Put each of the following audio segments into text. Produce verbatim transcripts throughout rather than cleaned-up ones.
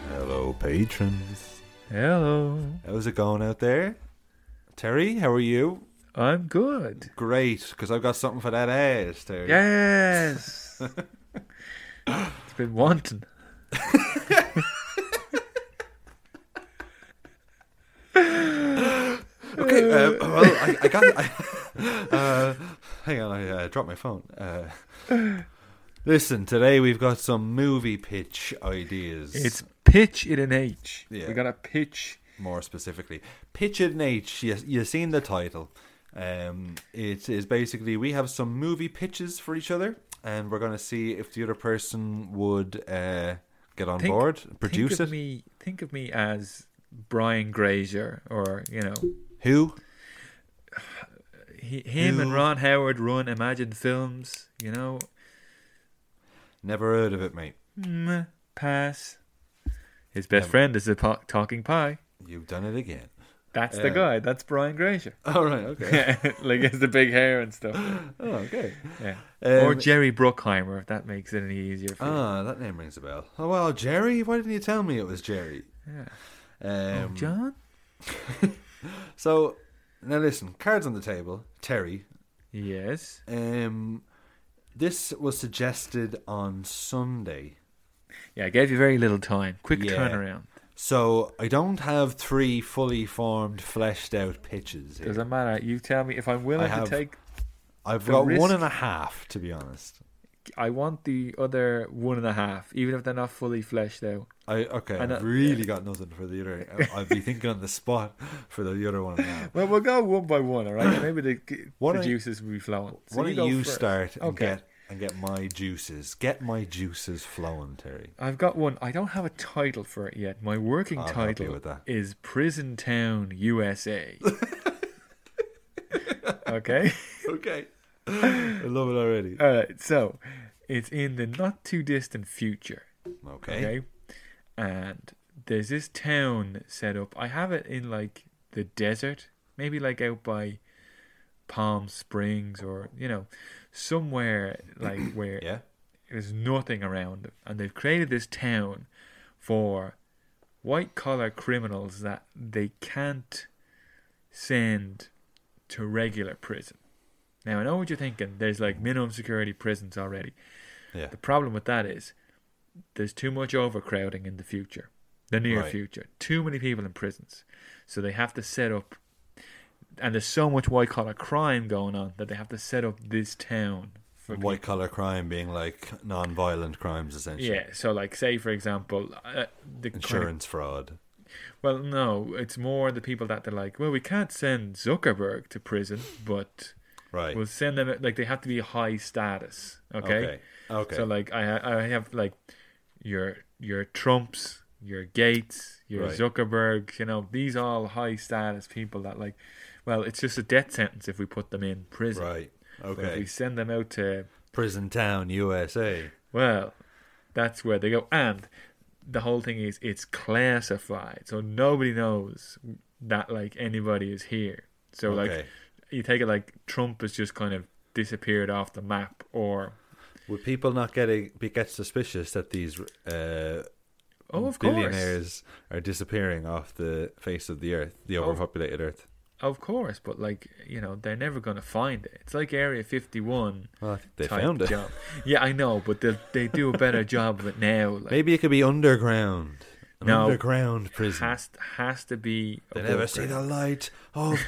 Hello, patrons. Hello. How's it going out there? Terry, how are you? I'm good. Great, because I've got something for that ass, Terry. Yes. It's been wanting. Okay, uh, well, I, I got I, uh, hang on, I uh, dropped my phone. Uh, listen, today we've got some movie pitch ideas. It's pitch in an H. Yeah. We got a pitch. More specifically, pitch it in H. You, you've seen the title. Um, it is basically we have some movie pitches for each other, and we're going to see if the other person would uh, get on Think- board, produce think of it. Me, think of me as Brian Grazer, or, you know, Who? he, him Who? and Ron Howard run Imagine Films, you know. Never heard of it, mate. Mm, pass. His best Never. friend is a po- talking pie. You've done it again. That's Yeah. the guy. That's Brian Grazer. Oh, right, okay. Like, it's the big hair and stuff. Oh, okay. Yeah. Um, or Jerry Bruckheimer, if that makes it any easier for you. Ah, that name rings a bell. Oh, well, Jerry? Why didn't you tell me it was Jerry? Yeah. Um, Oh, John? So, now listen, cards on the table. Terry. Yes. Um, this was suggested on Sunday. Yeah, I gave you very little time. Quick Yeah. turnaround. So, I don't have three fully formed, fleshed out pitches here. Doesn't matter. You tell me if I'm willing I have- to take. I've the got risk- one and a half, to be honest. I want the other one and a half, even if they're not fully fleshed out. I Okay, I know- I've really got nothing for the other. I- I'll be thinking on the spot for the other one and a half. Well, we'll go one by one, all right? Maybe the, Why the don't you- juices will be flowing. So Why don't go you first. start and Okay. get and get my juices? Get my juices flowing, Terry. I've got one. I don't have a title for it yet. My working I'll help you title with that. is Prison Town, U S A. Okay? Okay, I love it already. All right, so it's in the not too distant future. Okay, Okay. And there's this town set up. I have it in like the desert, maybe like out by Palm Springs, or, you know, somewhere like where yeah, there's nothing around. And they've created this town for white collar criminals that they can't send to regular prison. Now, I know what you're thinking. There's like minimum security prisons already. yeah. The problem with that is there's too much overcrowding in the future, the near Right. future. Too many people in prisons. So they have to set up, and there's so much white collar crime going on that they have to set up this town for White collar crime being like non-violent crimes, essentially. Yeah, so like say for example, uh, the kind of- Insurance fraud. well, no, it's more the people that they're like, well, we can't send Zuckerberg to prison, but Right. we'll send them. Like they have to be high status. Okay. Okay. Okay. So like I ha- I have like your your Trumps, your Gates, your Right. Zuckerberg. You know, these all high status people that like, well, it's just a death sentence if we put them in prison. right. But if Okay. we send them out to, Prison Town, U S A. well, that's where they go. And the whole thing is it's classified, so nobody knows that like anybody is here. So like Okay. you take it like Trump has just kind of disappeared off the map, or Would people not get a, be get suspicious that these uh, oh, of course, billionaires are disappearing off the face of the earth, the Oh. overpopulated earth? of course, but like, you know, they're never going to find it. It's like Area fifty-one. Well, I think they type found it. job. Yeah, I know, but they they do a better job of it now. Like, Maybe it could be underground. An No. underground prison. has has to be. They above never see the ground. light of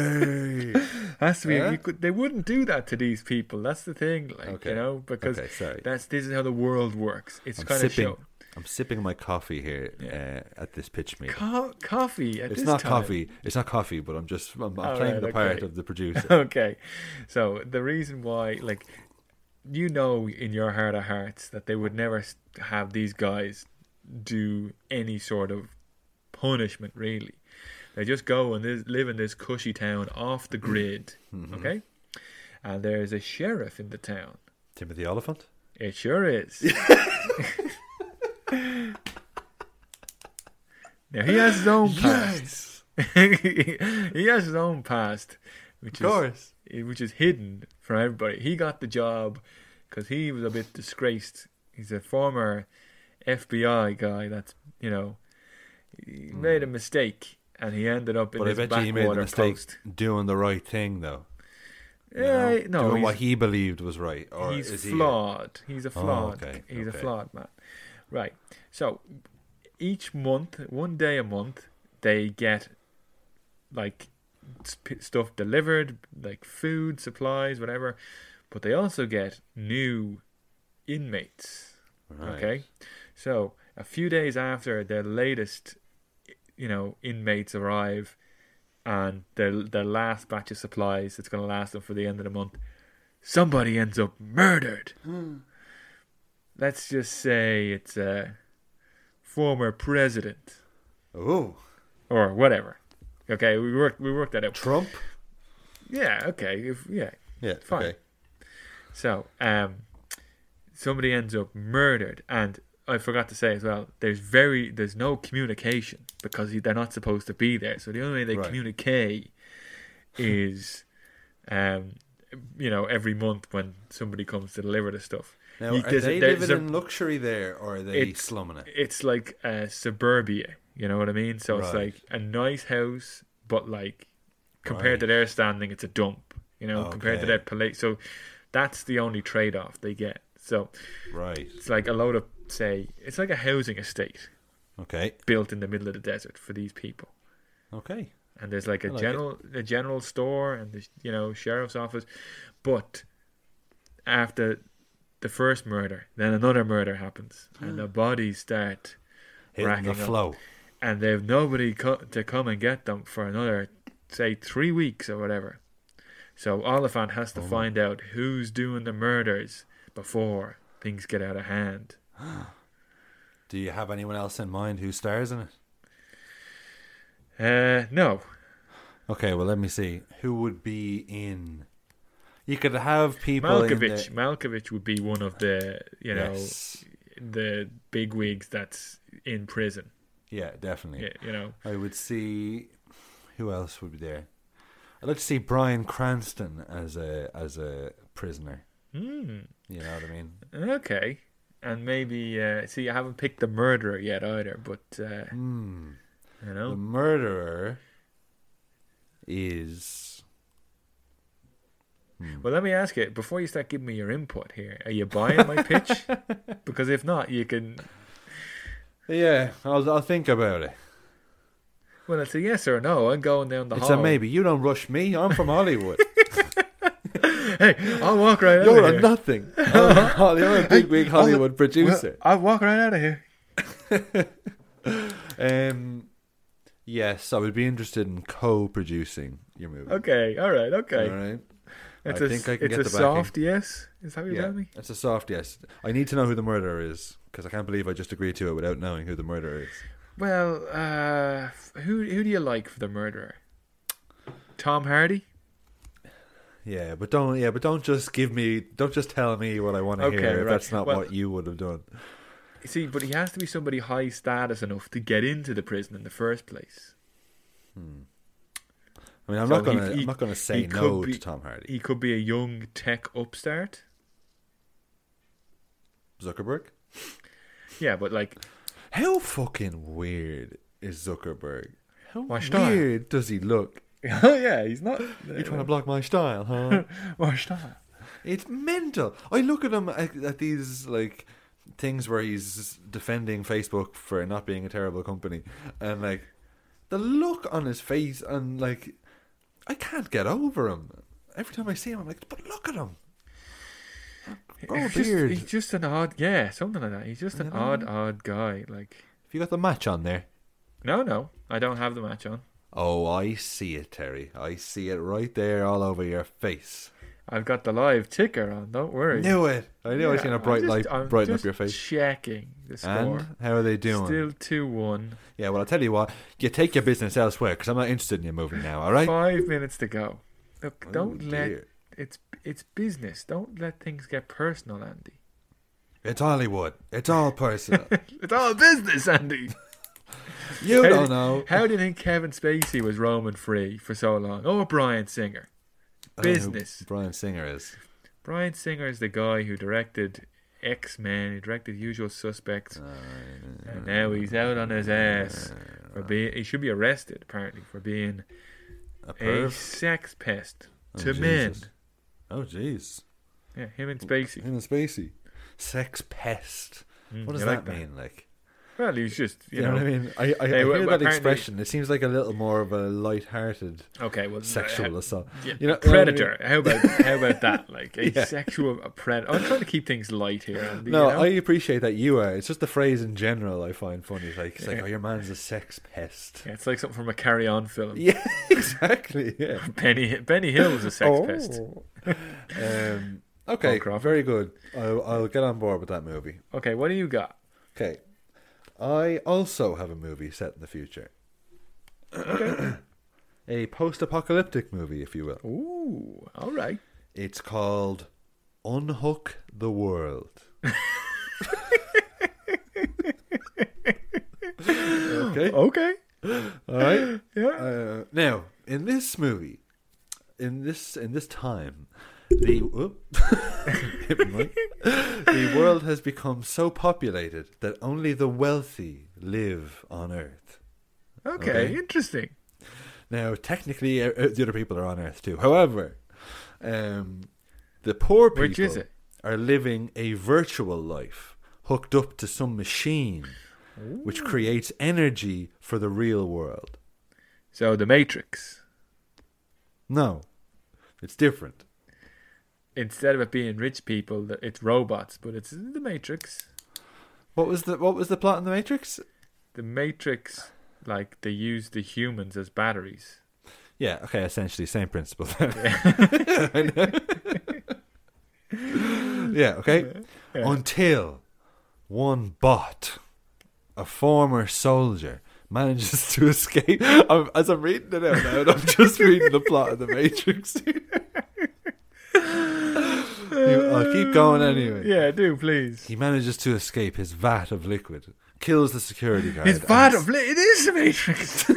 day. Has to be. Yeah? You could, they wouldn't do that to these people. That's the thing, like Okay. you know, because Okay, sorry. that's this is how the world works. It's I'm kind of sipping. show. I'm sipping my coffee here Yeah. uh, at this pitch meeting. Co- coffee at It's this not time. coffee. It's not coffee, but I'm just I'm, I'm Oh, playing right, the part okay. of the producer. Okay, so the reason why, like, you know, in your heart of hearts that they would never s- have these guys do any sort of punishment. Really, they just go and this, live in this cushy town off the grid. Mhm. Okay, and there's a sheriff in the town. Timothy Oliphant. It sure is. Now he has his own past. He has his own past, which Of is course. which is hidden from everybody. He got the job because he was a bit disgraced. He's a former F B I guy that's, you know, he made a mistake and he ended up in But I his bet you he made a backwater mistake post. doing the right thing, though. You Yeah, know? no, doing he's, what he believed was right. Or he's is flawed. He's a Oh, flawed. okay, He's a okay. flawed man. Right. So each month, one day a month, they get like sp- stuff delivered, like food, supplies, whatever. But they also get new inmates. He? Right. Okay. So a few days after their latest, you know, inmates arrive, and their their last batch of supplies that's going to last them for the end of the month, somebody ends up murdered. Let's just say it's a former president Oh, or whatever. Okay, we worked we worked that out. Trump? Yeah. Okay. If, yeah. Yeah, Fine. okay. So, um, somebody ends up murdered, and I forgot to say as well. There's very there's no communication because they're not supposed to be there. So the only way they Right. communicate is, um, you know, every month when somebody comes to deliver the stuff. Now, You- are there's a- they there's living a- in luxury there, or are they It's- slumming it? It's like uh, suburbia. You know what I mean? So it's Right. like a nice house, but like compared to Right. their standing, it's a dump. You know, compared to Okay. their place. So that's the only trade-off they get. So Right. it's like a load of, say, it's like a housing estate Okay. built in the middle of the desert for these people. Okay. And there's like a I like general a general store and the, you know, sheriff's office. But after the first murder, then another murder happens, and the bodies start Hitting racking the up. flow. And they've nobody co- to come and get them for another, say, three weeks or whatever. So Oliphant has to Oh. find out who's doing the murders before things get out of hand. Do you have anyone else in mind who stars in it? Uh, no. Okay, well, let me see. Who would be in? You could have people in Malkovich. the... Malkovich would be one of the, you know, Yes. the big wigs that's in prison. Yeah, definitely. Yeah, you know. I would see... Who else would be there? I'd like to see Bryan Cranston as a as a prisoner. Hmm. You know what I mean? Okay. And maybe, uh, see, I haven't picked the murderer yet either, but, uh, Hmm. you The know. murderer is... Hmm. Well, let me ask you, before you start giving me your input here, are you buying my pitch? Because if not, you can... Yeah, I'll I'll think about it. Well, it's a yes or a no. I'm going down the It's hall. a maybe. You don't rush me. I'm from Hollywood. Hey, I'll walk right out You're of a here. nothing. I'm You're a big, big Hollywood producer. Well, I'll walk right out of here. Um, yes, I would be interested in co-producing your movie. Okay, all right, okay. All right. It's I a, think I can it's get a the backing. soft yes. Is that what you're Yeah, telling me? it's a soft yes. I need to know who the murderer is because I can't believe I just agreed to it without knowing who the murderer is. Well, uh, who who do you like for the murderer? Tom Hardy? Yeah, but don't. Yeah, but don't just give me. Don't just tell me what I want to Okay, hear. If right. that's not Well- what you would have done. See, but he has to be somebody high status enough to get into the prison in the first place. Hmm. I mean, I'm So not gonna. he- he- I'm not gonna say he no could be- to Tom Hardy. He could be a young tech upstart. Zuckerberg. Yeah, but like, How fucking weird is Zuckerberg? How My style. weird does he look? oh yeah, he's not. You trying to block my style, huh? Watch that. It's mental. I look at him at, at these like things where he's defending Facebook for not being a terrible company, and like the look on his face, and like I can't get over him. Every time I see him, I'm like, but look at him. Grow a He's just, beard. he's just an odd, yeah, something like that. He's just an You know? odd, odd guy. Like, Have you got the match on there? no, no, I don't have the match on. Oh, I see it, Terry. I see it right there, all over your face. I've got the live ticker on. Don't worry. Knew it. I knew I Yeah, seen a I'm bright just- light I'm brighten up just your face. Checking the score. And how are they doing? Still two one. Yeah, well, I'll tell you what. You take your business elsewhere because I'm not interested in your movie now. All right? Five minutes to go. Look, Oh, don't let dear. it's it's business. Don't let things get personal, Andy. It's Hollywood. It's all personal. It's all business, Andy. You How don't did- know. How do you think Kevin Spacey was roaming free for so long? Oh, Bryan Singer. I don't know who Business. Bryan Singer is. Bryan Singer is the guy who directed X-Men. He directed Usual Suspects, and now he's out on his ass for being. He should be arrested apparently for being A a perv? sex pest Oh, to men. Jesus. Oh, jeez. Yeah, him and Spacey. Him and Spacey. Sex pest. Mm, What does you that like that? mean? Like, Well, he's just you, you know, know. what I mean? I, I, I Hey, hear well, that apparently- expression. It seems like a little more of a light-hearted Okay, well, sexual uh, assault. yeah, You know, predator. How about how about that? Like a Yeah. sexual predator. I'm trying to keep things light here. Andy, No, you know? I appreciate that you are. It's just the phrase in general I find funny. It's like, it's like Yeah. oh, your man's a sex pest. Yeah, it's like something from a Carry On film. Yeah, exactly. Yeah. Benny Benny Hill was a sex Oh. pest. Um, okay, Paul Crawford. very good. I'll, I'll get on board with that movie. Okay, what do you got? Okay. I also have a movie set in the future. A post-apocalyptic movie, if you will. Ooh, all right. It's called Unhook the World. Okay. Okay. All right. Yeah. Uh, now, in this movie, in this in this time, the whoop, hit me, Mike. The world has become so populated that only the wealthy live on Earth. Okay, Okay. interesting. Now, technically, uh, the other people are on Earth too. However, um, the poor people Which is it? are living a virtual life, hooked up to some machine, which creates energy for the real world. So the Matrix. No, it's different. Instead of it being rich people, th- it's robots, but it's the Matrix. What was the What was the plot in the Matrix? The Matrix, like they use the humans as batteries. Yeah, okay, essentially same principle. Yeah. I know. Yeah, okay. Yeah. Until one bot, a former soldier, manages to escape. I'm, as I'm reading it out loud, I'm just reading the plot of the Matrix. I'll keep going anyway. Yeah, do please. He manages to escape his vat of liquid, kills the security guard. His vat and- of li- it is the Matrix.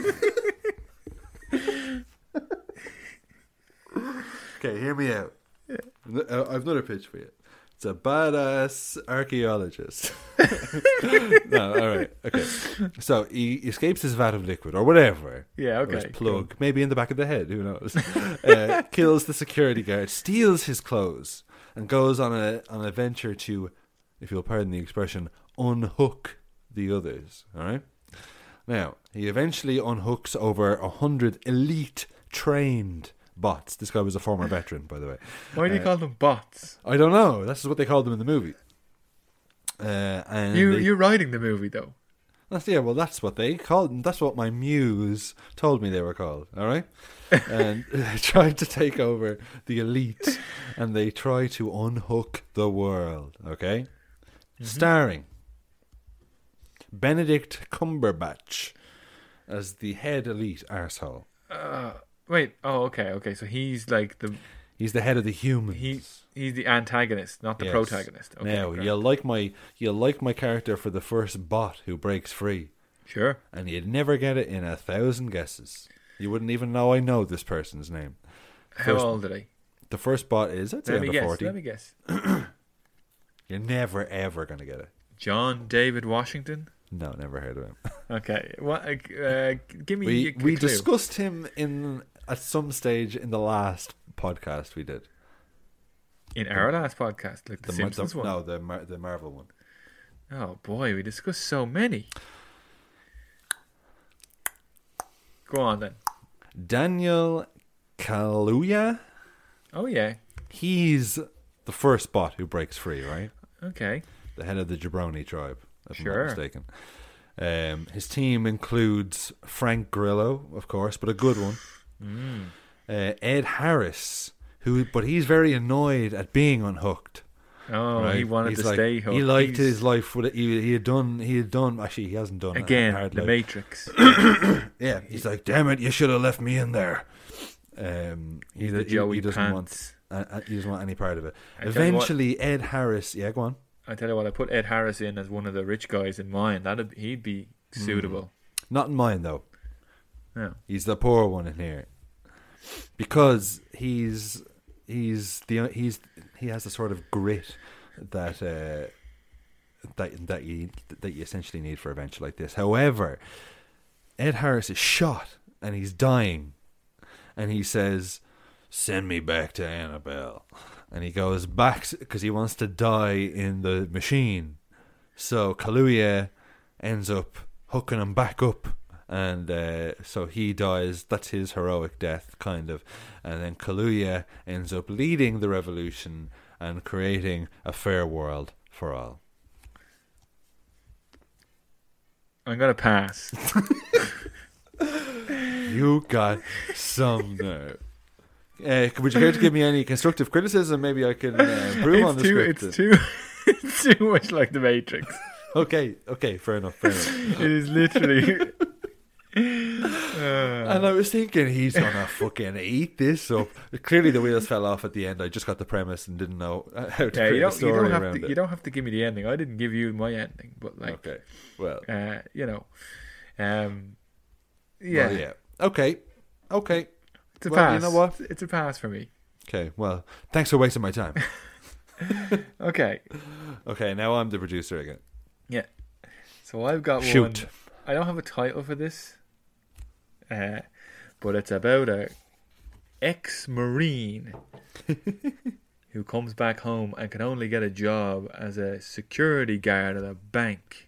Okay, hear me out. N- uh, I've another pitch for you. It's a badass archaeologist. No, all right, okay. So he escapes his vat of liquid or whatever. Yeah, Or okay. his plug, maybe in the back of the head. Who knows? uh, kills the security guard, steals his clothes, and goes on a on a venture to, if you'll pardon the expression, unhook the others. All right. Now he eventually unhooks over a hundred elite trained bots. This guy was a former veteran, by the way. Why do you Uh, call them bots? I don't know. That's what they called them in the movie. Uh, and You they- you're writing the movie though. That's, yeah, well, that's what they called them. That's what my muse told me they were called. All right, and they tried to take over the elite, and they try to unhook the world. Okay, starring Benedict Cumberbatch as the head elite arsehole. Uh, wait. Oh, okay, okay. So he's like the He's the head of the humans. he he's the antagonist, not the Yes. protagonist. Okay, now okay. you'll like my you'll like my character for the first bot who breaks free. Sure. And you'd never get it in a thousand guesses. You wouldn't even know I know this person's name. How First- old are they? The first bot is, I'd say Let me under guess. forty. Let me guess. You're never, ever going to get it. John David Washington. No, never heard of him. Okay. What? Uh, give me. We a, a we clue. discussed him in at some stage in the last podcast we did. in our last podcast, like the, The, Mar- Simpsons the one. No, the Mar- the Marvel one. Oh boy, we discussed so many. Go on then. Daniel Kaluuya. Oh yeah. He's the first bot who breaks free, right? Okay. The head of the Jabroni tribe, if I'm Sure. not mistaken. Um, his team includes Frank Grillo, of course, but a good one. Mm. Uh, Ed Harris, who, but he's very annoyed at being unhooked. Oh, right? he wanted He's to like- stay hooked. He liked He's- his life. With it. He, he had done. He had done. Actually, he hasn't done it. again. hard The life. Matrix. Yeah, he's like, damn it, you should have left me in there. Um, he, He's the he- Joey he doesn't Pants. want. Uh, uh, he doesn't want any part of it. I tell you what- Eventually, Ed Harris. Yeah, go on. I tell you what, I put Ed Harris in as one of the rich guys in mine. That'd he'd be suitable. Not in mine though. No. He's the poor one in here because he's he's the he's he has the sort of grit that uh, that that you that you essentially need for a venture like this. However, Ed Harris is shot and he's dying, and he says, "Send me back to Annabelle," and he goes back because he wants to die in the machine. So Kaluuya ends up hooking him back up, and uh, so he dies. That's his heroic death, kind of. And then Kaluuya ends up leading the revolution and creating a fair world for all. I'm gonna pass. You got some nerve. Uh, would you care to give me any constructive criticism? Maybe I can uh, improve it's on the too, script. It's too, it's too much like The Matrix. Okay, okay, fair enough, fair enough. It is literally. uh, And I was thinking he's gonna fucking eat this up. Clearly, the wheels fell off at the end. I just got the premise and didn't know how to yeah, create you a don't, you story don't have around to. it. You don't have to give me the ending. I didn't give you my ending, but like, Okay, well, uh, you know, um, yeah, well, yeah, okay, okay. it's a Well, pass. you know what? It's a pass for me. Okay, well, thanks for wasting my time. Okay, Okay, now I'm the producer again. yeah. So I've got Shoot. one. I don't have a title for this, uh, but it's about a ex-marine who comes back home and can only get a job as a security guard at a bank.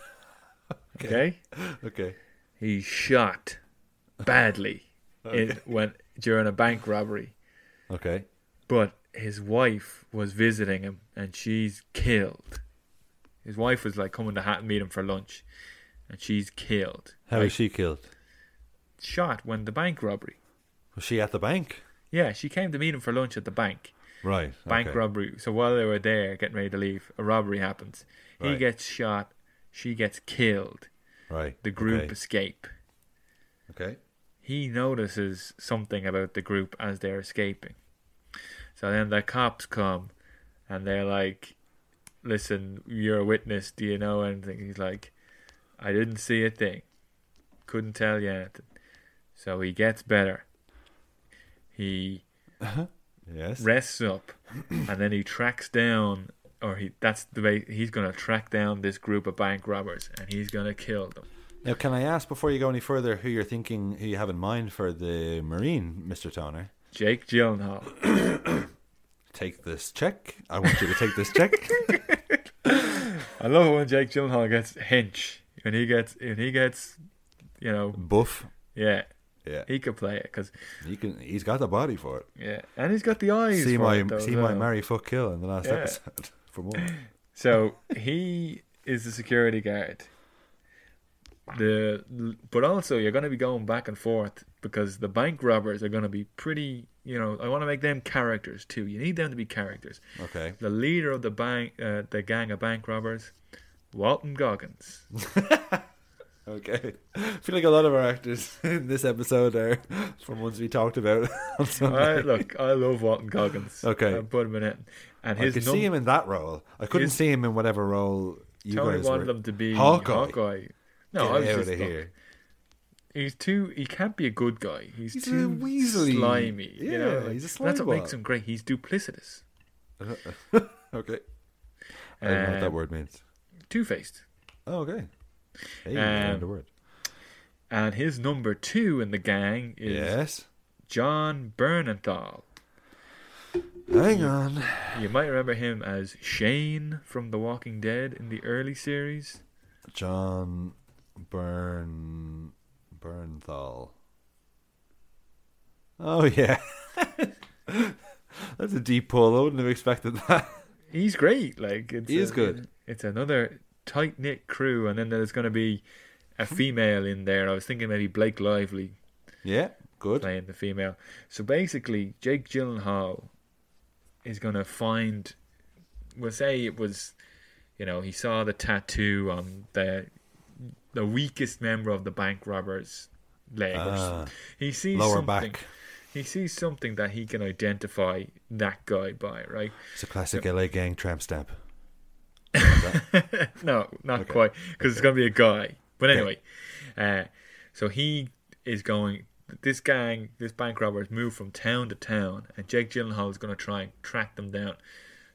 Okay, Okay. he's shot badly Okay. in, when during a bank robbery, Okay. but his wife was visiting him and she's killed. His wife was like coming to ha- meet him for lunch, and she's killed. How like, was she killed? shot when the bank robbery. Was she at the bank? Yeah, she came to meet him for lunch at the bank. Right. Bank okay. robbery. So while they were there getting ready to leave, a robbery happens. He Right. gets shot. She gets killed. Right. The group Okay. escape. Okay. He notices something about the group as they're escaping. So then the cops come and they're like, "Listen, you're a witness. Do you know anything?" He's like, "I didn't see a thing. Couldn't tell you anything." So he gets better. He Yes. rests up, and then he tracks down, or he that's the way he's going to track down this group of bank robbers, and he's going to kill them. Now, can I ask before you go any further who you're thinking, who you have in mind for the Marine, Mister Toner? Jake Gyllenhaal. Take this check. I want you to take this check. I love it when Jake Gyllenhaal gets hench, when he gets, when he gets, you know, Buff. yeah, Yeah. he could play it because He can. He's got the body for it. yeah, and he's got the eyes. See for my it though, see as my well. marry fuck kill in the last Yeah. episode for more. So he is the security guard. The but also you're going to be going back and forth because the bank robbers are going to be pretty. You know, I want to make them characters too. You need them to be characters. Okay. The leader of the bank, uh, the gang of bank robbers, Walton Goggins. Okay. I feel like a lot of our actors in this episode are from ones we talked about on I, Sunday. look, I love Walton Goggins. Okay. I put him in it, and I his could num- see him in that role. I couldn't his- see him in whatever role you Tony guys wanted were. him to be Hawkeye. Hawkeye. No, Get I was out just of look, here. He's too. He can't be a good guy. He's, He's a too weaselly- slimy. yeah, you know? he's a That's slime what makes ball. him great. He's duplicitous, Okay. I don't know what that Um, word means. two-faced, Oh, okay. Hey, you um, learned a word. and his number two in the gang is Yes. John Bernthal. Hang on. You might remember him as Shane from The Walking Dead in the early series. John Burn Bernthal. Oh yeah. That's a deep pull. I wouldn't have expected that. He's great. Like it's He is a- good. It's another tight knit crew, and then there's going to be a female in there. I was thinking maybe Blake Lively Yeah, good. playing the female. So basically, Jake Gyllenhaal is going to find. We'll say it was, you know, he saw the tattoo on the the weakest member of the bank robbers' leg. or Ah, something. He sees lower something. back. He sees something that he can identify that guy by, right? It's a classic L A gang tramp stamp. No, not Okay. quite, because it's Okay. going to be a guy. But Okay. anyway, uh, so he is going. This gang, this bank robbers, move from town to town, and Jake Gyllenhaal is going to try and track them down.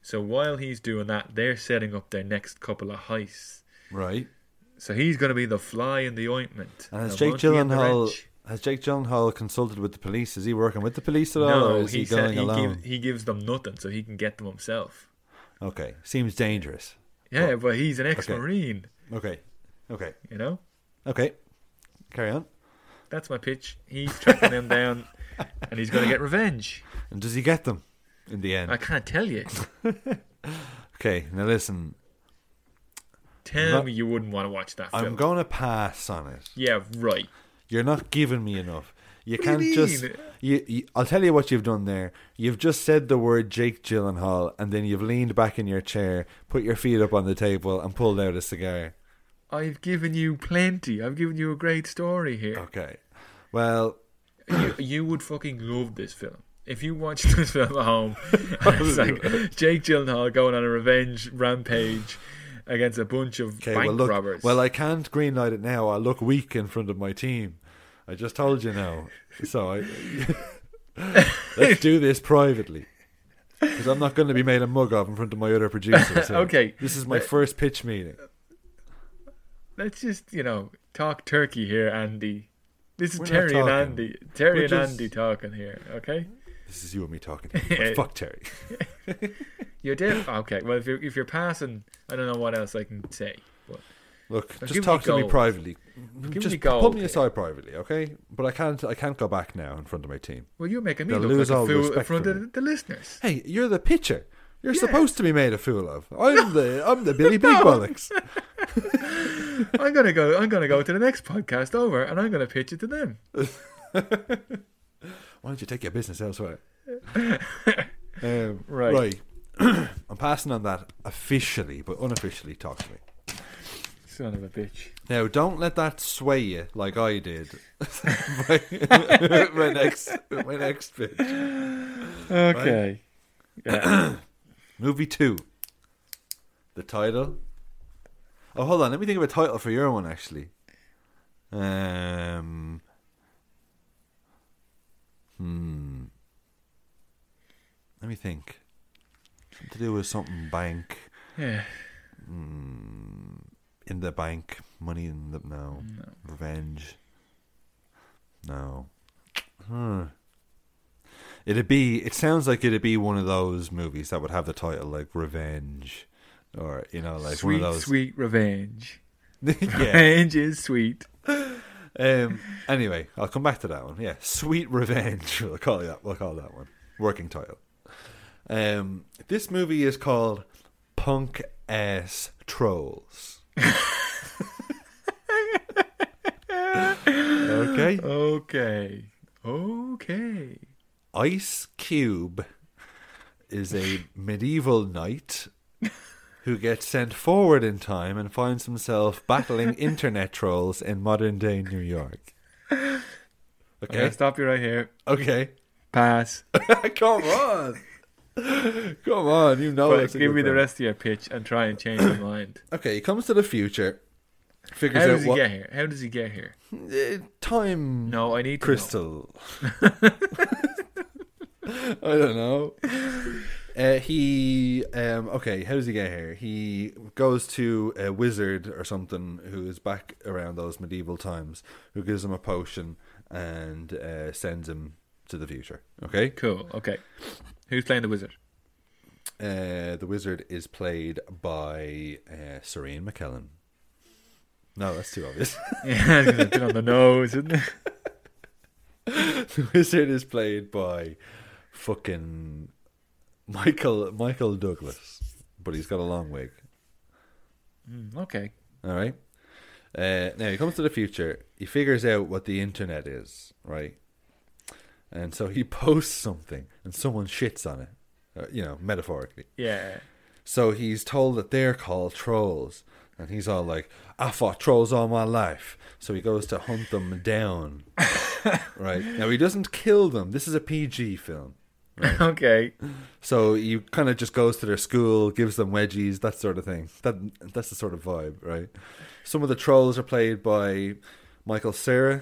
So while he's doing that, they're setting up their next couple of heists. Right. So he's going to be the fly in the ointment. And has Now, Jake once we get the Gyllenhaal wrench- has Jake Gyllenhaal consulted with the police? Is he working with the police at all, No, or is he, he said going he, alone? give, he gives them nothing, so he can get them himself. Okay, seems dangerous. Yeah, Well, but he's an ex-marine. Okay, okay, You know, okay. Carry on. that's my pitch. He's tracking them down, and he's going to get revenge. And does he get them in the end? I can't tell you. Okay, now listen. Tell Not- me you wouldn't want to watch that film. I'm going to pass on it. Yeah, right. You're not giving me enough. You What do can't you just. mean? You, you, I'll tell you what you've done there. You've just said the word Jake Gyllenhaal, and then you've leaned back in your chair, put your feet up on the table, and pulled out a cigar. I've given you plenty. I've given you a great story here. Okay. Well, You, you would fucking love this film. If you watched this film at home, it's like Jake Gyllenhaal going on a revenge rampage against a bunch of okay. bank Well, look. robbers. Well, I can't greenlight it now. I look weak in front of my team. I just told you now. So I, let's do this privately, because I'm not going to be made a mug of in front of my other producers. here. Okay. This is my first pitch meeting. Let's just, you know, talk turkey here, Andy. This is We're not Terry and talking. Andy. Terry We're and just- Andy talking here, okay? This is you and me talking. But fuck Terry. You're deaf? Okay, well, if you're, if you're passing, I don't know what else I can say. But Look, Now just give talk me to me gold. privately. Give Just me gold pull me here. aside privately, okay? But I can't. I can't go back now in front of my team. Well, you're making me They'll look lose like a all fool in respect front for of me. the listeners. Hey, you're the pitcher. You're Yeah. supposed to be made a fool of. I'm the. I'm the Billy Big Bollocks. I'm gonna go. I'm gonna go to the next podcast over, and I'm gonna pitch it to them. Why don't you take your business elsewhere? Um, Right. Right. I'm passing on that officially, but unofficially. Talk to me. Son of a bitch. Now, don't let that sway you like I did. my, my next, my next pitch. Okay. Yeah. Movie two. The title. Oh, hold on. Let me think of a title for your one, actually. Um. Hmm. Let me think. Something to do with something bank. Yeah. Mm, in the bank. Money in the. No. No. Revenge. No. Hmm. It'd be. It sounds like it'd be one of those movies that would have the title like Revenge, or you know, like Sweet, one of those. sweet revenge. yeah. Revenge is sweet. Um. Anyway, I'll come back to that one. Yeah, Sweet Revenge. We'll call it that. We'll call that one working title. Um. This movie is called Punk Ass Trolls. Okay. Okay. Okay. Ice Cube is a medieval knight who gets sent forward in time and finds himself battling internet trolls in modern day New York. Okay. Okay. Stop you right here. Okay. Pass. Come on. Come on, you know But it's a give good me the film. rest of your pitch and try and change my mind. Okay, he comes to the future, figures How out does he what get here? How does he get here? Uh, time No, I need to know. crystal. I don't know. Uh, he um okay, how does he get here? He goes to a wizard or something who is back around those medieval times, who gives him a potion and uh, sends him to the future. Okay, Cool. Okay. Who's playing the wizard? uh, the wizard is played by uh, Serene McKellen. No, that's too obvious. Yeah, it's a bit on the nose, isn't it? The wizard is played by fucking Michael Michael Douglas, but he's got a long wig. Mm, okay. All right. Uh, now he comes to the future. He figures out what the internet is, right? And so he posts something, and someone shits on it. Uh, you know, metaphorically. Yeah. So he's told that they're called trolls, and he's all like, "I fought trolls all my life." So he goes to hunt them down. Right now, he doesn't kill them. This is a P G film. Right. Okay. So he kind of just goes to their school, gives them wedgies, that sort of thing. That that's the sort of vibe, right? Some of the trolls are played by Michael Cera,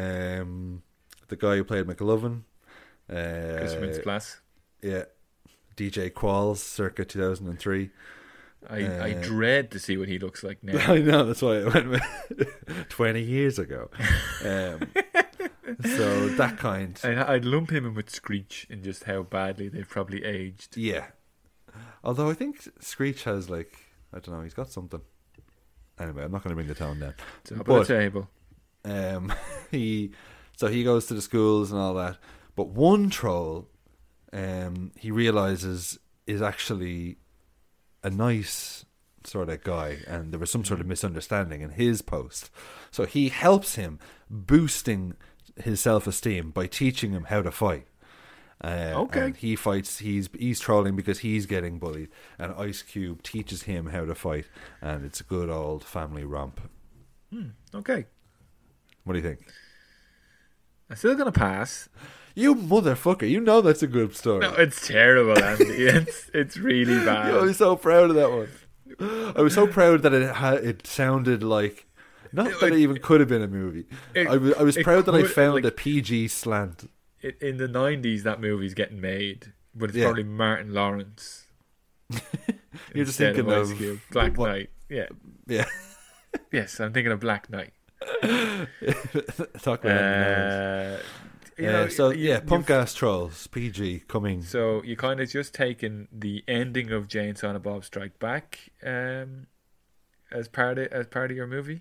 um, the guy who played McLovin. Uh, Chris Mintz-Plasse. yeah, D J Qualls, circa two thousand three. I, Uh, I dread to see what he looks like now. I know, that's why I went with twenty years ago. Um, so that kind. I'd, I'd lump him in with Screech in just how badly they've probably aged. Yeah. Although I think Screech has, like, I don't know, he's got something. Anyway, I'm not going to bring the tone down. Top But- of the table. Um, he so he goes to the schools and all that. But one troll, um, he realizes is actually a nice sort of guy, and there was some sort of misunderstanding in his post. So he helps him, boosting his self-esteem by teaching him how to fight. Uh, Okay. And he fights. He's he's trolling because he's getting bullied, and Ice Cube teaches him how to fight, and it's a good old family romp. Hmm, okay. What do you think? I'm still going to pass. You motherfucker! You know that's a good story. No, it's terrible, Andy. it's it's really bad. I was so proud of that one. I was so proud that it had, it sounded like not that it even could have been a movie. It- I was I was it proud that I could- found like- a P G slant. It, in the nineties, that movie's getting made, but it's Yeah. probably Martin Lawrence. You're just instead thinking Ice of Cube. Black what- Knight. Yeah. Yeah, Yes, I'm thinking of Black Knight. talk about Uh, you uh, know, so you- yeah, you've- punk ass trolls P G coming. So you kind of just taken the ending of Jane Silent Bob Strike Back um, as part of, as part of your movie.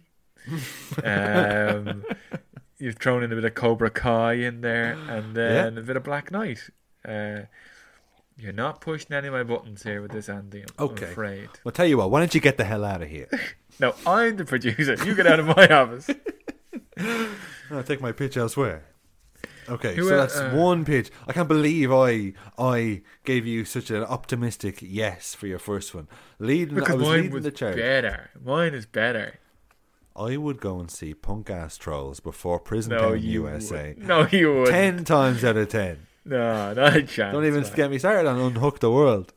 um, you've thrown in a bit of Cobra Kai in there, and then a bit of Black Knight. Uh, you're not pushing any of my buttons here with this, Andy. I'm Okay. afraid. Well, tell you what, why don't you get the hell out of here? No, I'm the producer. You get out of my office. I'll take my pitch elsewhere. Okay, Who, so uh, that's uh, one pitch. I can't believe I I gave you such an optimistic yes for your first one. Leading, I Because was mine leading was the charge. better. Mine is better. I would go and see Punk Ass Trolls before Prison No, Town, you U S A. would. No, you would. Ten times out of ten. No, not a chance. Don't even man. get me started on Unhook the World.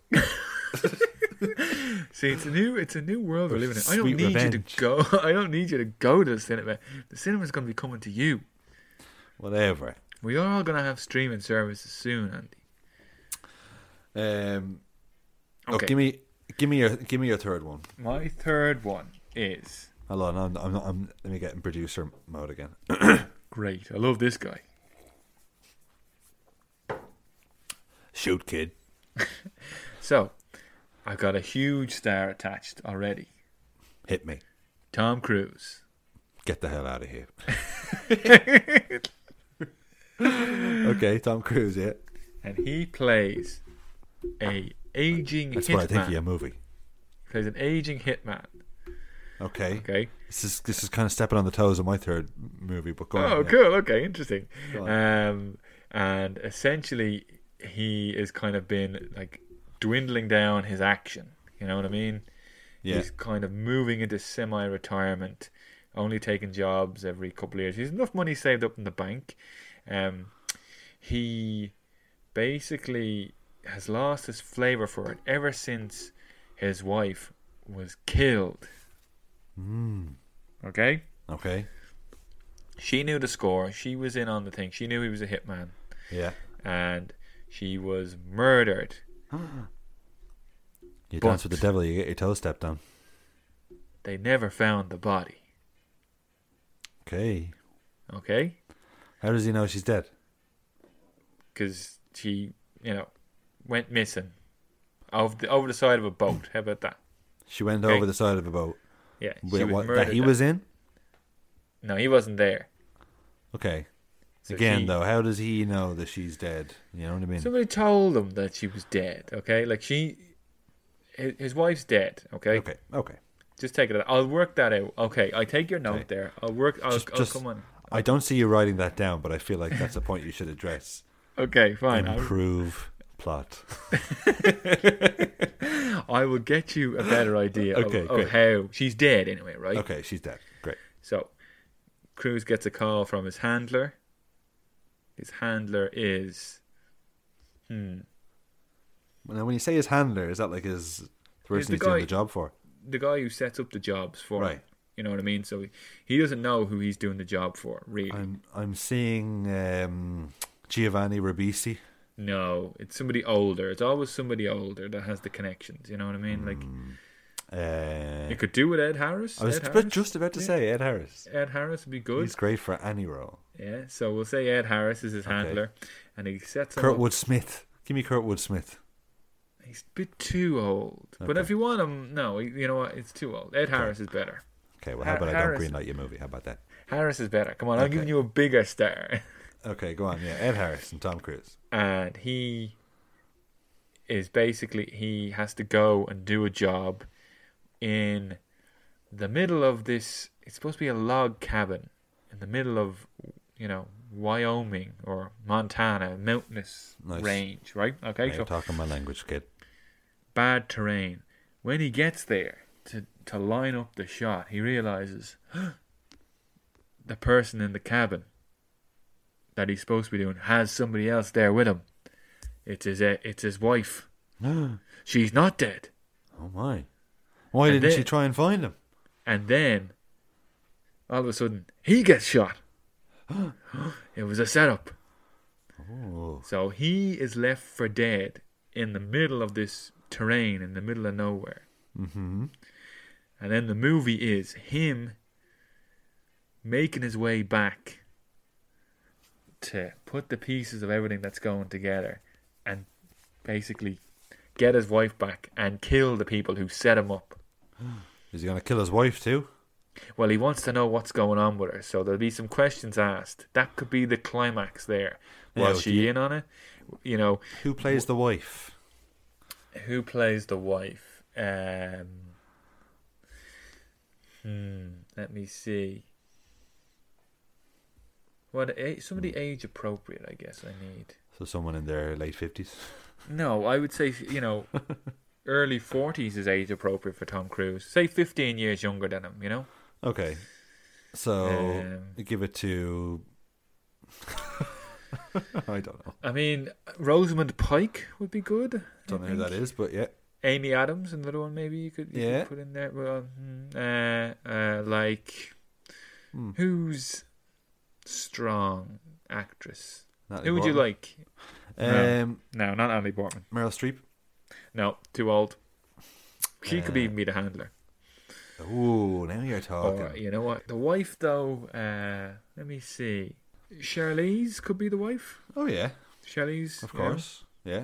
See, it's a new, it's a new world we're living in. I don't Sweet need revenge. you to go. I don't need you to go to the cinema. The cinema's going to be coming to you. Whatever. We are all going to have streaming services soon, Andy. Um, oh, Okay. give me, give me your, give me your third one. My third one is Hold on, I'm, I'm, I'm, let me get in producer mode again. great. I love this guy. Shoot, kid. So, I've got a huge star attached already. Hit me. Tom Cruise. Get the hell out of here. Okay, Tom Cruise, yeah. And he plays a aging That's hitman. what I think of your movie. He plays an aging hitman. Okay. Okay. This is this is kind of stepping on the toes of my third movie, but go on. Oh, yeah. cool. Okay, interesting. Go on. Um, and essentially, he has kind of been like dwindling down his action. You know what I mean? Yeah. He's kind of moving into semi-retirement, only taking jobs every couple of years. He has enough money saved up in the bank. Um, he basically has lost his flavor for it ever since his wife was killed. Mm. Okay? Okay. She knew the score. She was in on the thing. She knew he was a hitman. Yeah. And she was murdered. You But- dance with the devil, you get your toe stepped on. They never found the body. Okay. Okay? How does he know she's dead? Because she, you know, went missing over the, over the side of a boat. How about that? She went Okay. over the side of a boat. Yeah. She Wait, was what, murdered. that he was in? No, he wasn't there. Okay. So Again, she- though, how does he know that she's dead? You know what I mean? Somebody told him that she was dead. Okay? Like she, his, his wife's dead. Okay? Okay. Okay. Just take it. I'll work that out. Okay, I take your note Okay. there. I'll work. I'll, Just- I'll just- come on. I don't see you writing that down, but I feel like that's a point you should address. Okay, fine. I'll- Improve plot. I will get you a better idea of, Okay, of great. how she's dead anyway, right? Okay, she's dead. Great. So, Cruz gets a call from his handler. His handler is, hmm, Now, when you say his handler, is that like his the person the he's doing guy- the job for? the guy who sets up the jobs for him. Right. You know what I mean? So he, he doesn't know who he's doing the job for, really. I'm I'm seeing um, Giovanni Ribisi. No, it's somebody older. It's always somebody older that has the connections. You know what I mean? Like, Uh, you could do with Ed Harris. I was Ed just- Harris. just about to Yeah. say Ed Harris. Ed Harris would be good. He's great for any role. Yeah, so we'll say Ed Harris is his Okay. handler, and he sets him up. Kurtwood Smith. Give me Kurtwood Smith. He's a bit too old. But Okay. if you want him, no, you know what? It's too old. Ed Harris is better. Okay, well, Ha- how about I don't Harris- greenlight your movie? How about that? Harris is better. Come on, I'm Okay. giving you a bigger star. Okay, go on. Yeah, Ed Harris and Tom Cruise. And he is basically, he has to go and do a job in the middle of this. It's supposed to be a log cabin in the middle of, you know, Wyoming or Montana, mountainous Nice. range, right? Okay, Now so you're talking my language, kid. bad terrain. When he gets there to, to line up the shot, he realizes the person in the cabin that he's supposed to be doing has somebody else there with him. It's his uh, it's his wife. Oh She's not dead. my! Why And didn't she then- try and find him? And then all of a sudden he gets shot. It was a setup. Oh, So he is left for dead in the middle of this terrain, in the middle of nowhere. mm-hmm. And then the movie is him making his way back to put the pieces of everything that's going together and basically get his wife back and kill the people who set him up. Is he gonna kill his wife too? Well, he wants to know what's going on with her, so there'll be some questions asked. That could be the climax there. Now, Was do she you- in on it? You know, Who plays the wife? who plays the wife? Um, hmm, let me see. What a- somebody age appropriate, I guess I need. So someone in their late fifties. No, I would say, you know, early forties is age appropriate for Tom Cruise. Say fifteen years younger than him, you know? Okay, so Um, give it to. I don't know. I mean, Rosamund Pike would be good. I Don't know who that think. is, but yeah. Amy Adams, another one maybe you could, you Yeah. could put in there. Well, hmm, uh, uh, like, Hmm. who's strong actress? Natalie Who would you Portman. like? Um, No, not Natalie Portman. Meryl Streep. No, too old. She could Uh, even be the handler. Ooh, now you're talking. Or, you know what? The wife, though, uh, let me see. Charlize could be the wife. Oh yeah, Charlize, of you know. course. Yeah.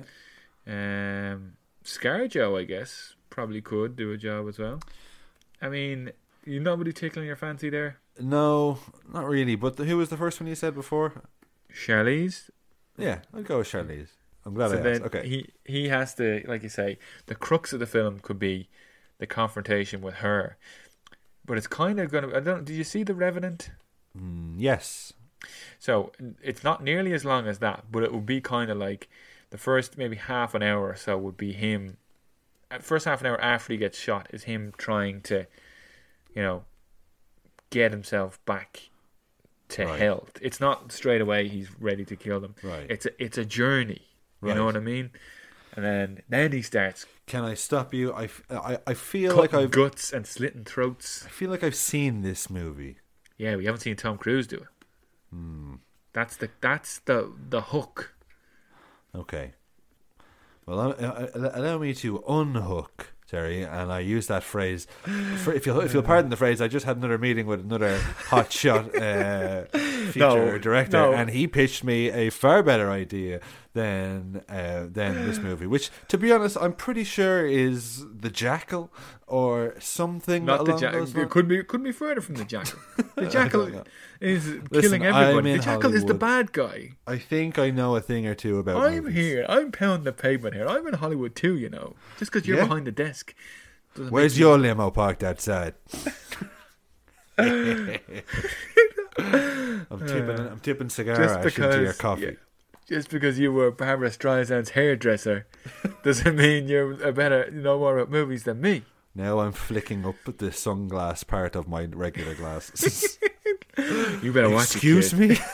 Um, ScarJo, I guess, probably could do a job as well. I mean, you nobody tickling your fancy there? No, not really. But the, who was the first one you said before? Charlize. Yeah, I'll go with Charlize. I'm glad So I then asked. Okay. he he has to, like you say, the crux of the film could be the confrontation with her. But it's kind of going to. I don't. Did you see The Revenant? Mm, yes. So it's not nearly as long as that, but it would be kind of like the first maybe half an hour or so would be him. At first half an hour after he gets shot is him trying to, you know, get himself back to Right. health. It's not straight away he's ready to kill them. Right. It's a it's a journey. You Right. know what I mean? And then then he starts Can I stop you? I, f- I, I feel cutting like I've guts and slitting throats. I feel like I've seen this movie. Yeah, we haven't seen Tom Cruise do it. Hmm. That's the that's the the hook. Okay. Well, uh, uh, allow me to unhook, Terry, and I use that phrase. For, if you'll if you'll pardon the phrase, I just had another meeting with another hot shot uh, feature No, director, no. and he pitched me a far better idea than uh, than this movie. Which, to be honest, I'm pretty sure is The Jackal or something Not the along jackal. those It lines. couldn't be couldn't be further from the jackal. The jackal know. is Listen, killing I'm everybody. in The jackal is the Hollywood. bad guy. I think I know a thing or two about. I'm movies. here. I'm pounding the pavement here. I'm in Hollywood too. You know, just because you're Yeah? behind the desk. doesn't Where's make you- your limo parked outside? I'm tipping. I'm tipping cigar Just ash into your because- coffee. yeah. Just because you were Barbara Streisand's hairdresser doesn't mean you're a better, you know more about movies than me. Now I'm flicking up the sunglass part of my regular glasses. You better watch Excuse it. me.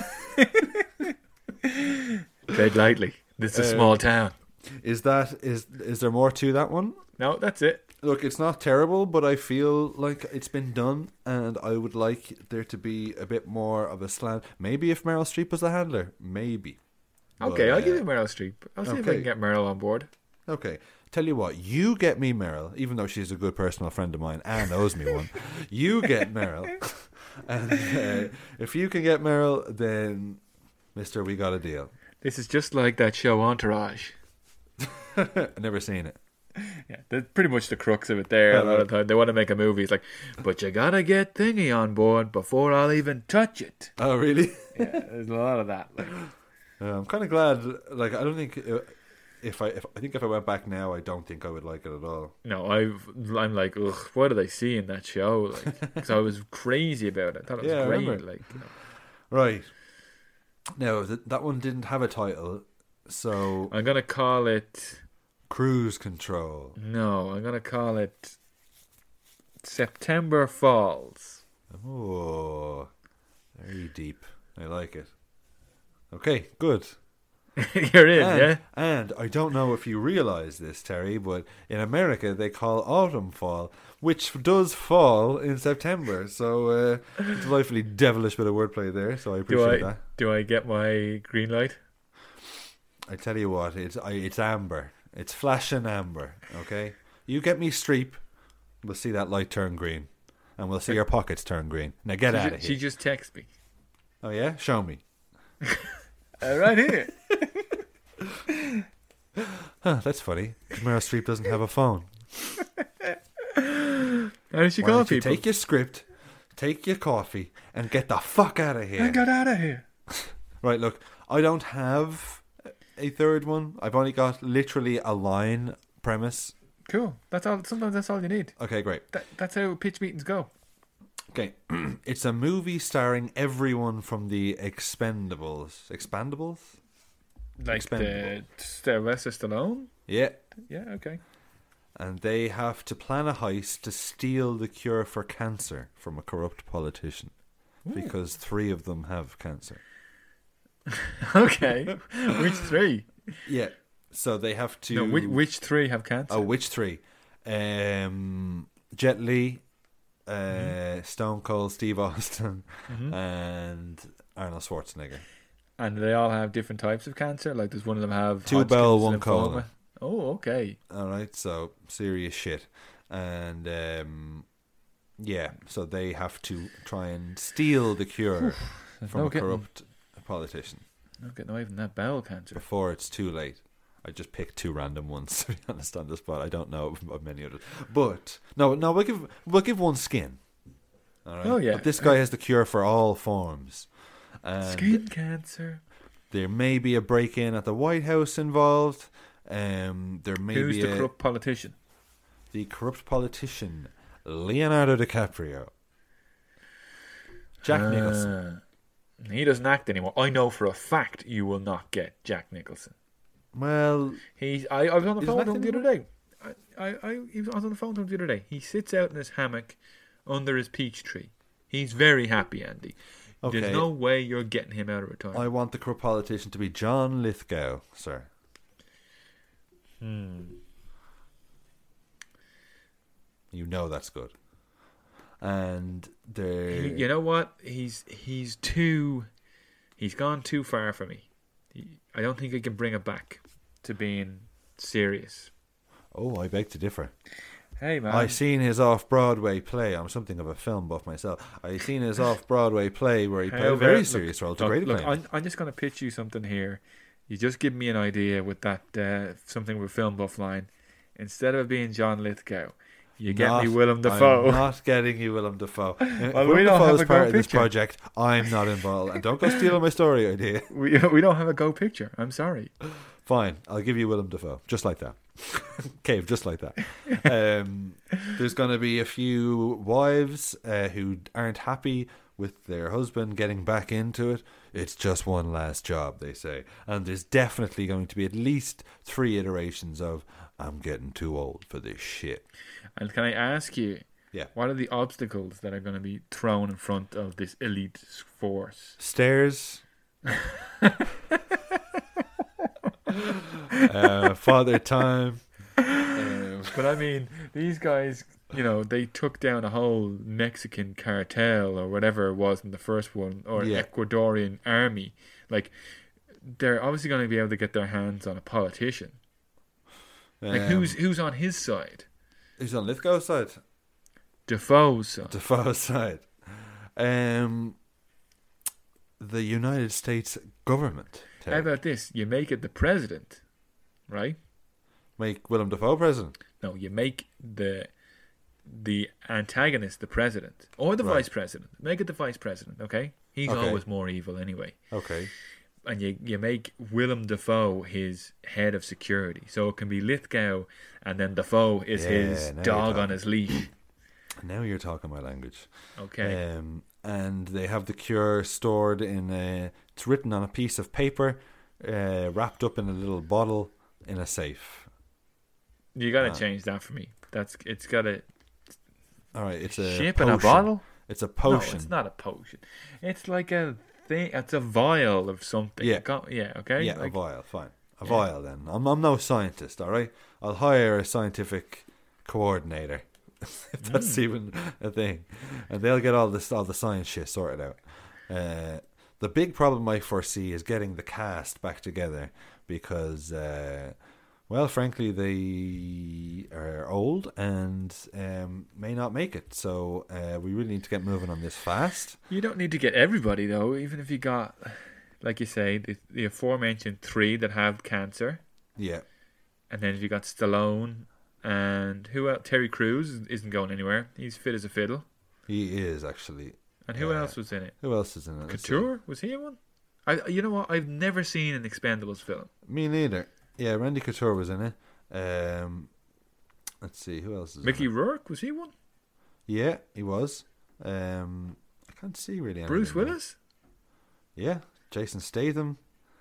me. Tread lightly. This is a Uh, small town. Is that is is there more to that one? No, that's it. Look, it's not terrible, but I feel like it's been done, and I would like there to be a bit more of a slant. Maybe if Meryl Streep was the handler, maybe, Okay, But, I'll give uh, you Meryl Streep. I'll see if I okay. can get Meryl on board. Okay. Tell you what, you get me Meryl, even though she's a good personal friend of mine and owes me one. You get Meryl. And uh, if you can get Meryl, then, mister, we got a deal. This is just like that show Entourage. I've never seen it. Yeah, that's pretty much the crux of it there. A lot of the time. They want to make a movie. It's like, but you gotta get Thingy on board before I'll even touch it. Oh, really? Yeah, there's a lot of that. Like, Uh, I'm kind of glad. Like, I don't think uh, if I, if I think if I went back now, I don't think I would like it at all. no, I've, I'm like, ugh, what did I see in that show? Like, because I was crazy about it. I thought it was Yeah, I great. remember. Like, you know. Right. No, th- that one didn't have a title, so I'm gonna call it. Cruise Control. No, I'm gonna call it September Falls. Oh, very deep. I like it. Okay, good. You're in, and, yeah? And I don't know if you realise this, Terry, but in America they call autumn fall, which does fall in September. So uh, delightfully devilish bit of wordplay there. So I Do appreciate I that. do I get my green light? I tell you what, it's I, it's amber. It's flashing amber. Okay, you get me Streep, we'll see that light turn green, and we'll see your pockets turn green. Now get She, out ju- of here. she just texted me. Oh yeah, show me. Uh, right here. Huh, that's funny. 'Cause Meryl Streep doesn't have a phone. How does she Why call don't you people? take your script, take your coffee, and get the fuck out of here. And get out of here. Right, look, I don't have a third one. I've only got literally a line premise. Cool. That's all. Sometimes that's all you need. Okay, great. That, that's how pitch meetings go. Okay, it's a movie starring everyone from the Expendables. Expendables? Like the Expendable. Sylvester Stallone. Yeah. Yeah. Okay. And they have to plan a heist to steal the cure for cancer from a corrupt politician. Ooh. Because three of them have cancer. Okay. Which three? Yeah. So they have to... No. Which, which three have cancer? Oh, which three? Um, Jet Li, uh, Mm-hmm. Stone Cold Steve Austin, Mhm. and Arnold Schwarzenegger. And they all have different types of cancer. Like, does one of them have Two Hodgkin's bell, one lymphoma? cola. Oh, okay. All right, so serious shit. And um, yeah, so they have to try and steal the cure There's from no a getting, corrupt politician no getting away from that bowel cancer. before it's too late. I just picked two random ones to be honest on the spot. I don't know of many others, but no, no, we'll give we'll give one skin. All right. Oh, yeah. But this guy has the cure for all forms. And Skin cancer. there may be a break-in at the White House involved. Um, there may Who's be the a, corrupt politician? the corrupt politician Leonardo DiCaprio. Jack Nicholson. Ah. He doesn't act anymore. I know for a fact you will not get Jack Nicholson. Well, He's. I, I was on the He phone doesn't to him act the other day. I, I, I, he was, I was on the phone to him the other day. He sits out in his hammock under his peach tree. He's very happy, Andy. okay. There's no way you're getting him out of retirement. I want the corrupt politician to be John Lithgow, sir. Hmm. You know that's good. And there, He- you know what? He's he's too. He's gone too far for me. He, I don't think I can bring it back to being serious. oh, I beg to differ. Hey man, I seen his off-Broadway play. I'm something of a film buff myself. I seen his off-Broadway play where he played a However, very look- serious role to look, great look, acclaim. I'm, I'm just going to pitch you something here. You just give me an idea with that uh, something with film buff line. Instead of being John Lithgow, you get Not- me Willem Dafoe. I'm not getting you Willem Dafoe. If Well, Willem we don't Dafoe have is a part go of this picture. project, I'm not involved. And don't go stealing my story idea. we we don't have a go picture. I'm sorry. Fine, I'll give you Willem Dafoe, just like that. Cave, just like that. Um, there's going to be a few wives uh, who aren't happy with their husband getting back into it. It's just one last job, they say. And there's definitely going to be at least three iterations of, I'm getting too old for this shit. And can I ask you, Yeah. what are the obstacles that are going to be thrown in front of this elite force? Stairs. uh, father time. Um, But I mean, these guys, you know, they took down a whole Mexican cartel or whatever it was in the first one, or Yeah. Ecuadorian army. Like, they're obviously going to be able to get their hands on a politician. Like Um, who's who's on his side? who's on Lithgow's side? Defoe's side. Defoe's side. Um, the United States government. How about this? You make it the president, right? Make Willem Dafoe president? No, you make the the antagonist the president or the Right. vice president. Make it the vice president, okay? He's Okay. always more evil anyway. Okay. And you, you make Willem Dafoe his head of security. So it can be Lithgow and then Dafoe is Yeah, his now you're dog on talking. his leash. Now you're talking my language. Okay. Um, and they have the cure stored in a. It's written on a piece of paper, uh, wrapped up in a little bottle in a safe. You got to uh, change that for me. That's It's got a All right, it's a ship potion. in a bottle? It's a No, potion. it's not a potion. It's like a thing. It's a vial of something. Yeah. Go- yeah, okay? Yeah, Like, a vial. Fine, a Yeah. vial. Then I'm I'm no scientist. All right, I'll hire a scientific coordinator if that's Mm. even a thing, and they'll get all this all the science shit sorted out. Uh, the big problem I foresee is getting the cast back together because, uh, well, frankly, they are old and um, may not make it. So uh, we really need to get moving on this fast. You don't need to get everybody, though. Even if you got, like you say, the, the aforementioned three that have cancer. Yeah, And then if you got Stallone and who else? Terry Crews isn't going anywhere. He's fit as a fiddle. he is actually. And who Uh, else was in it? Who else is in it? Let's see. Couture? Was he in one? I. You know what? I've never seen an Expendables film. Me neither. Yeah, Randy Couture was in it. Um, let's see who else is Mickey in it. Rourke? Was he one? Yeah, he was. Um, I can't see really. Bruce anything now. Willis? Yeah, Jason Statham.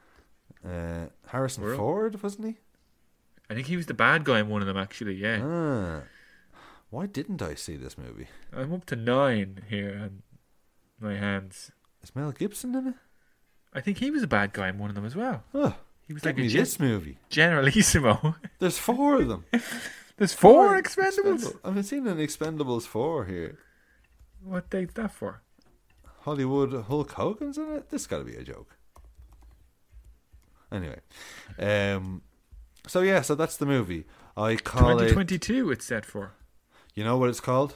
Uh, Harrison Well- Ford, wasn't he? I think he was the bad guy in one of them, actually, yeah. Ah, why didn't I see this movie? I'm up to nine here on my hands. Is Mel Gibson in it? I think he was a bad guy in one of them as well. Oh, He was get like me a gen- this movie. Generalissimo. There's four of them. There's four Four Expendables? Expendable- I've seen an Expendables four here. What date's that for? Hollywood Hulk Hogan's in it? This got to be a joke. Anyway, um, so yeah, so that's the movie. I call twenty it. twenty-two it's set for. You know what it's called?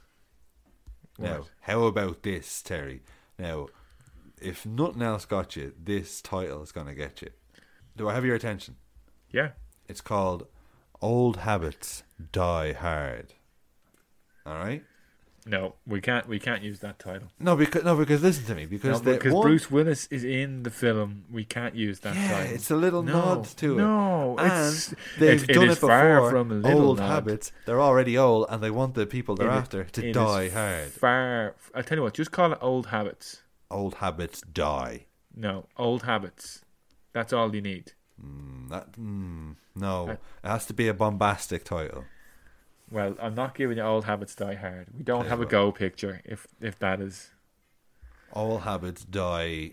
Now, What? how about this, Terry? Now, if nothing else got you, this title is going to get you. Do I have your attention? Yeah. It's called Old Habits Die Hard. All right. No, we can't we can't use that title. No, because no, because listen to me. Because No, the because one- Bruce Willis is in the film. We can't use that yeah, title. it's a little no, nod to it. No, And it's, they've it, it done is it far before. from a little Old nod. habits. They're already old, and they want the people they're It is- after to it is die hard. Far. I'll tell you what. Just call it Old Habits. Old habits die. No, Old Habits. That's all you need. Mm, that mm, no, Uh, it has to be a bombastic title. Well, I'm not giving you Old Habits Die Hard. We don't Okay, have a well. go picture. If if that is. All habits die.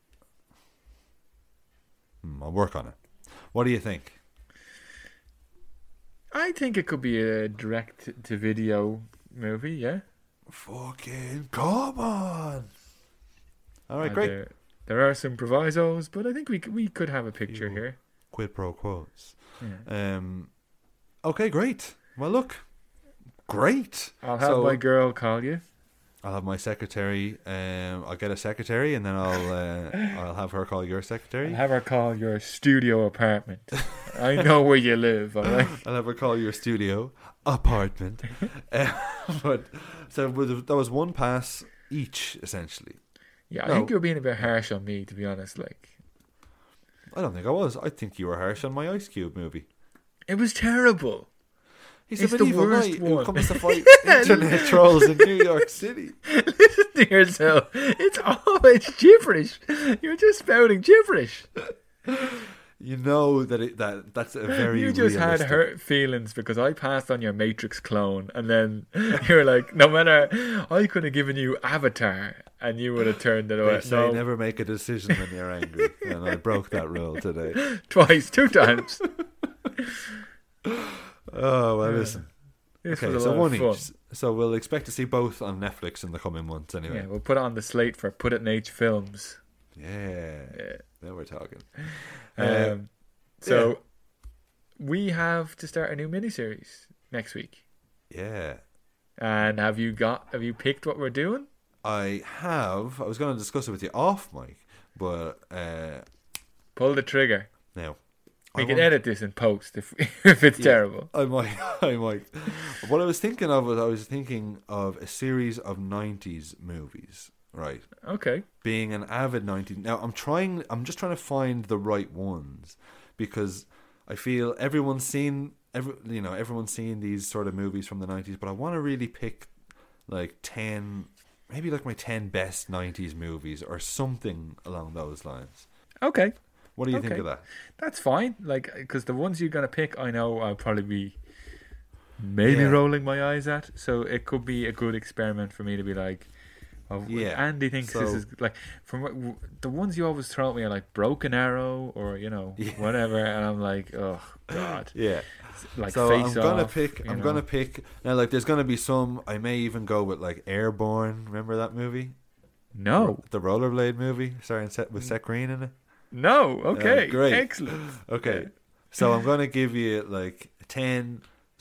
Hmm, I'll work on it. What do you think? I think it could be a direct to video movie. Yeah. Fucking come on! All right, And great. There, there are some provisos, but I think we c- we could have a picture You- here. Quid pro quos. Yeah. Um. Okay, great. Well, look, great. I'll have So- my girl call you. I'll have my secretary. Um, I'll get a secretary, and then I'll uh, I'll have her call your secretary. I'll have her call your studio apartment. I know where you live, all right? I'll have her call your studio apartment. uh, but so with- that was one pass each, essentially. Yeah, I No. think you're being a bit harsh on me, to be honest. Like, I don't think I was. I think you were harsh on my Ice Cube movie. it was terrible. He's It's a the medieval worst knight who one. comes to fight internet trolls in New York City. Listen to yourself. It's always gibberish. You're just spouting gibberish. You know that it, that that's a very You just had realistic- hurt feelings because I passed on your Matrix clone, and then you were like, no matter, I could have given you Avatar, and you would have turned it They away. say No, never make a decision when you're angry, and I broke that rule today. twice, two times. Oh well, Yeah. listen. This Okay, was a so lot one of fun. each. So we'll expect to see both on Netflix in the coming months, anyway. Yeah, we'll put it on the slate for Put It in H Films. Yeah. Yeah. Now we're talking. Um, Uh, so yeah. we have to start a new miniseries next week. Yeah. And have you got? Have you picked what we're doing? I have. I was going to discuss it with you off mic, but uh, Pull the trigger. now We I can want- edit this in post if if it's Yeah. terrible. I might. I might. What I was thinking of was I was thinking of a series of nineties movies, right? Okay. Being an avid nineties. Now I'm trying. I'm just trying to find the right ones because I feel everyone's seen. Every you know everyone's seen these sort of movies from the nineties, but I want to really pick like ten, maybe like my ten best nineties movies or something along those lines. Okay. What do you Okay. think of that? That's fine. Like, because the ones you're gonna pick, I know I'll probably be maybe Yeah. rolling my eyes at. So it could be a good experiment for me to be like, oh, Yeah. Andy thinks this So- is like from what w- the ones you always throw at me are like Broken Arrow or you know Yeah. whatever, and I'm like, oh god, Yeah. like So Face I'm gonna Off, pick. you I'm know. gonna pick now. Like, there's gonna be some. I may even go with like Airborne. Remember that movie? No, The rollerblade movie, starring Seth, with Seth Green in it. no, okay, great. excellent. Okay, Yeah. so I'm gonna give you like ten,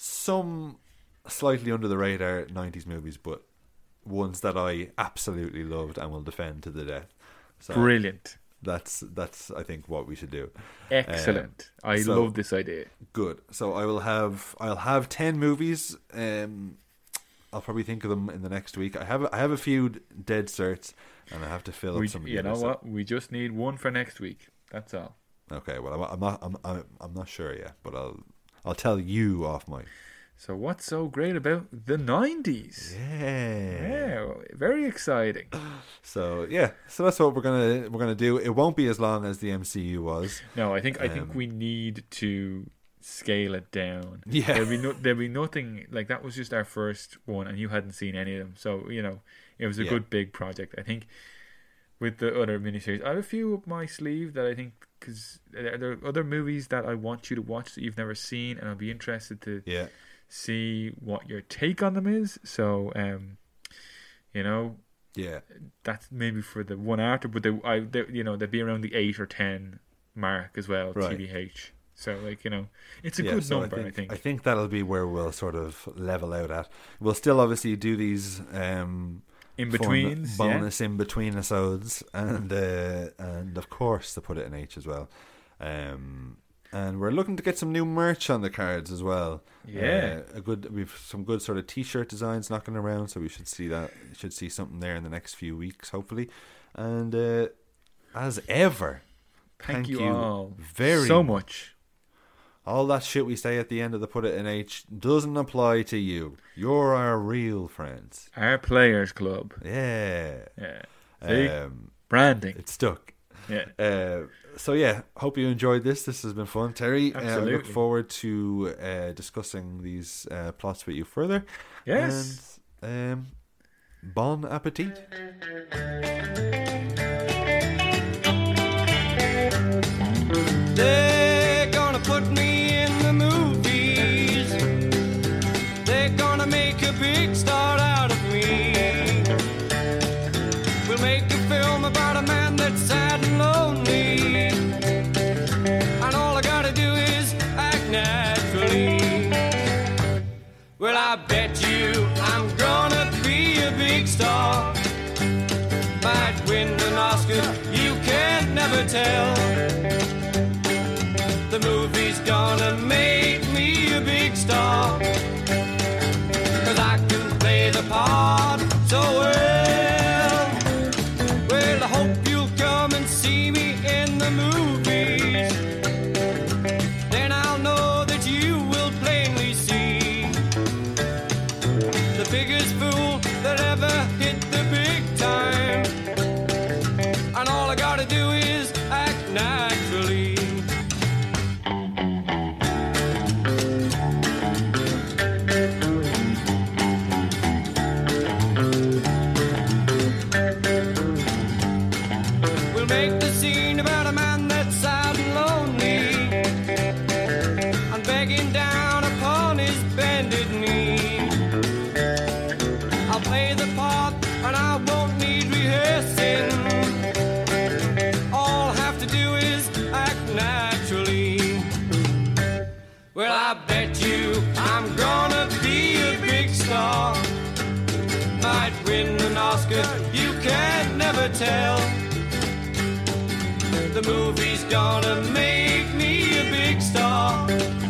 some slightly under the radar nineties movies, but ones that I absolutely loved and will defend to the death. So Brilliant, that's that's I think what we should do. excellent. I so- love this idea. Good. So I will have I'll have ten movies. Um, I'll probably think of them in the next week. I have I have a few dead certs, and I have to fill We, up some. Of the you know others. So- what? We just need one for next week. That's all. Okay. Well, I'm, I'm not I'm, I'm I'm not sure yet, but I'll I'll tell you off my. So what's so great about the nineties? Yeah. Yeah, very exciting. So yeah. So that's what we're gonna we're gonna do. It won't be as long as the M C U was. No, I think I think Um, we need to scale it down. Yeah. There'll be no, there'll be nothing like that was just our first one, and you hadn't seen any of them. So you know, it was a Yeah. good big project. I think with the other miniseries, I have a few up my sleeve that I think because there there are other movies that I want you to watch that you've never seen, and I'll be interested to Yeah. see what your take on them is. So, um, you know, Yeah. that's maybe for the one after, but they, I, they, you know, they'd be around the eight or ten mark as well, Right. T B H. So, like, you know, it's a Yeah, good so number, I think, I think. I think that'll be where we'll sort of level out at. We'll still obviously do these um, In fun betweens, yeah. bonus in between episodes, and uh, and of course to put it in H as well. Um, and we're looking to get some new merch on the cards as well. Yeah. uh, a good. We've some good sort of T-shirt designs knocking around, so we should see that. Should see something there in the next few weeks, hopefully. And uh, as ever, Thank, thank you, you all very so much. all that shit we say at the end of the Put It in H doesn't apply to you. You're our real friends. Our Players Club. Yeah. Yeah. See? Um, Branding. it's stuck. Yeah. Uh, so yeah, hope you enjoyed this. This has been fun, Terry. Uh, I look Absolutely. forward to uh, discussing these uh, plots with you further. Yes. And um, bon appetit. They're gonna put me in the movies. They're gonna make a big star out of me. We'll make a film about a man that's sad and lonely. And all I gotta do is act naturally. Well, I bet you I'm gonna be a big star. Might win an Oscar, you can't never tell. The movie's gonna make me a big star, 'cause I can play the part so well. Well, I hope you'll come and see me in the movies. Then I'll know that you will plainly see the biggest fool that ever hit the big time. And all I gotta do is act naturally. We'll make the scene about a man that's sad and lonely and begging down upon his bended knee. I'll play the part and I won't need rehearsing. tell. The movie's gonna make me a big star.